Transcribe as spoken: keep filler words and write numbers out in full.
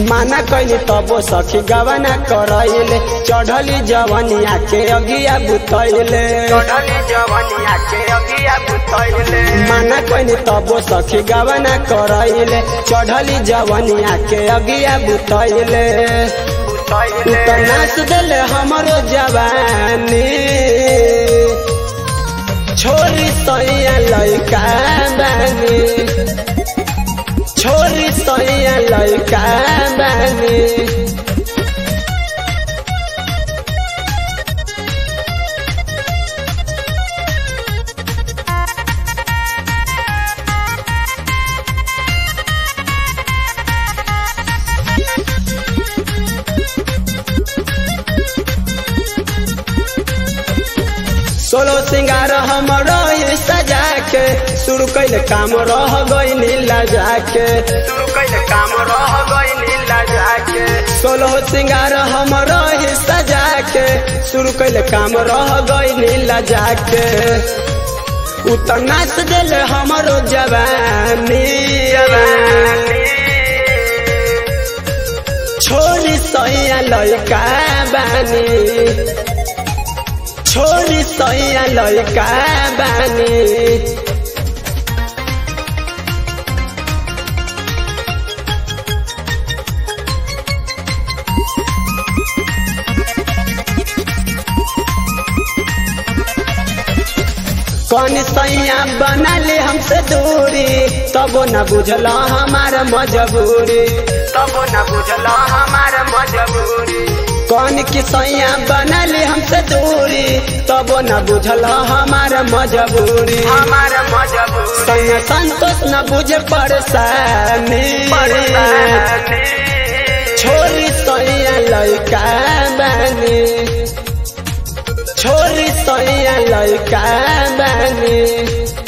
माना कैली तबो सखी गवना करैले चढ़ली जवनिया के अगिया बुतैले चढ़ली जवनिया के अगिया बुतैले माना कैली तबो सखी गवना करैले चढ़ली जवनिया के अगिया बुतैले बुतैले तो नाच देले हमरो जवानी छोरी सैया लइका बानी छोरी सैया लइका बानी सोलो सिंगार हमरो सजा के शुरू कैले काम रह गई लजा के शुरू कैले काम रह गई लजा के सोलो सिंगार हमरो सजा के शुरू कैले काम रह गई लजा के उतर नाच देले हमरो जवानी छोरी सैया लइका बानी छोरी सैया लइका बानी कौन सैया बना ले हमसे दूरी तबो न बुझला हमार मजबूरी तबो न बुझला हमार मजबूरी कौन की सैया बना ले हमसे दूरी तबो न बुझला हमार मजबूरी हमार मजबूरी सैया संतोष न बुझे परेशानी छोरी सैया लइका बानी छोरी सैया लइका बानी।